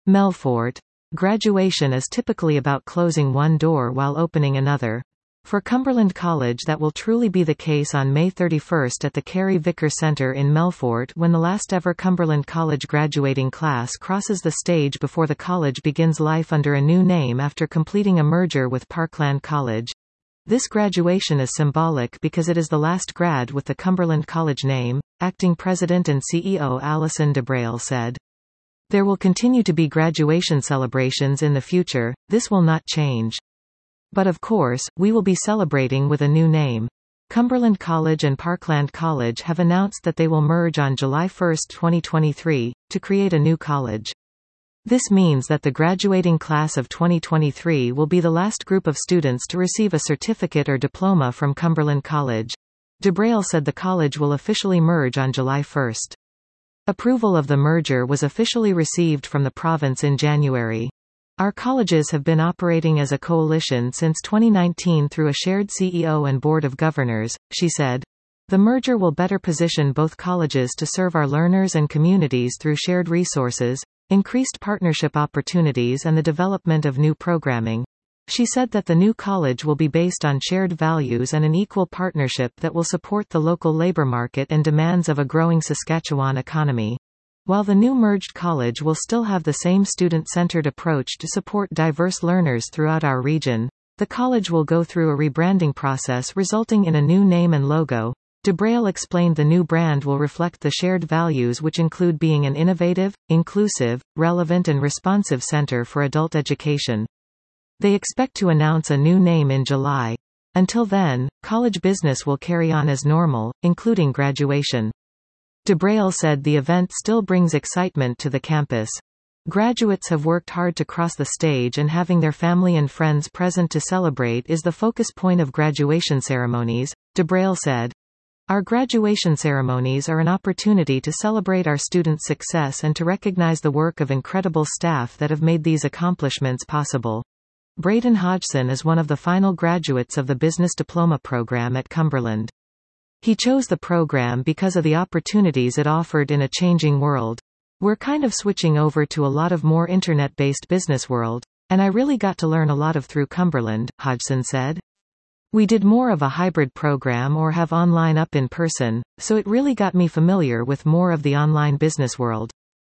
Melfort. Graduation is typically about closing one door while opening another. For Cumberland College, that will truly be the case on May 31 at the Carey Vicker Centre in Melfort, when the last ever Cumberland College graduating class crosses the stage before the college begins life under a new name after completing a merger with Parkland College. This graduation is symbolic because it is the last grad with the Cumberland College name, acting president and CEO Alison DeBrail said. There will continue to be graduation celebrations in the future, this will not change. But of course, we will be celebrating with a new name. Cumberland College and Parkland College have announced that they will merge on July 1, 2023, to create a new college. This means that the graduating class of 2023 will be the last group of students to receive a certificate or diploma from Cumberland College. DeBrail said the college will officially merge on July 1. Approval of the merger was officially received from the province in January. Our colleges have been operating as a coalition since 2019 through a shared CEO and board of governors, she said. The merger will better position both colleges to serve our learners and communities through shared resources, increased partnership opportunities and the development of new programming. She said that the new college will be based on shared values and an equal partnership that will support the local labor market and demands of a growing Saskatchewan economy. While the new merged college will still have the same student-centered approach to support diverse learners throughout our region, the college will go through a rebranding process resulting in a new name and logo. DeBrail explained the new brand will reflect the shared values, which include being an innovative, inclusive, relevant and responsive center for adult education. They expect to announce a new name in July. Until then, college business will carry on as normal, including graduation. DeBrail said the event still brings excitement to the campus. Graduates have worked hard to cross the stage, and having their family and friends present to celebrate is the focus point of graduation ceremonies, DeBrail said. Our graduation ceremonies are an opportunity to celebrate our students' success and to recognize the work of incredible staff that have made these accomplishments possible. Braden Hodgson is one of the final graduates of the Business Diploma program at Cumberland. He chose the program because of the opportunities it offered in a changing world. We're kind of switching over to a lot of more internet-based business world, and I really got to learn a lot of through Cumberland, Hodgson said. We did more of a hybrid program or have online up in person, so it really got me familiar with more of the online business world.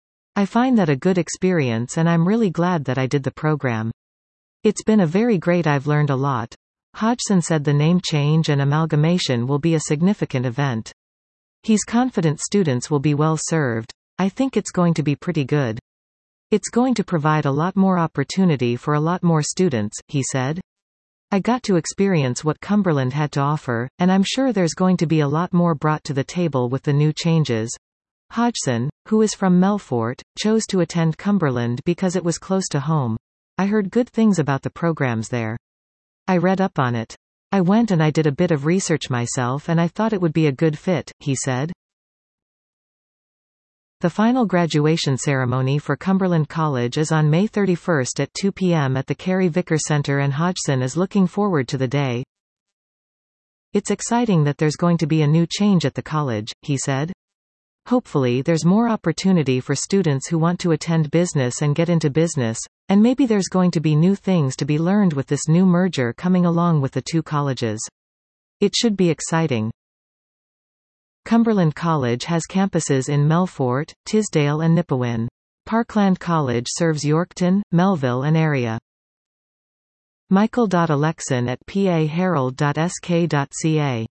I find that a good experience and I'm really glad that I did the program. It's been a very great. I've learned a lot. Hodgson said the name change and amalgamation will be a significant event. He's confident students will be well served. I think it's going to be pretty good. It's going to provide a lot more opportunity for a lot more students, he said. I got to experience what Cumberland had to offer, and I'm sure there's going to be a lot more brought to the table with the new changes. Hodgson, who is from Melfort, chose to attend Cumberland because it was close to home. I heard good things about the programs there. I read up on it. I went and I did a bit of research myself and I thought it would be a good fit, he said. The final graduation ceremony for Cumberland College is on May 31 at 2 p.m. at the Carey Vicker Centre, and Hodgson is looking forward to the day. It's exciting that there's going to be a new change at the college, he said. Hopefully there's more opportunity for students who want to attend business and get into business, and maybe there's going to be new things to be learned with this new merger coming along with the two colleges. It should be exciting. Cumberland College has campuses in Melfort, Tisdale and Nipawin. Parkland College serves Yorkton, Melville and area. Michael.Alexon at paherald.sk.ca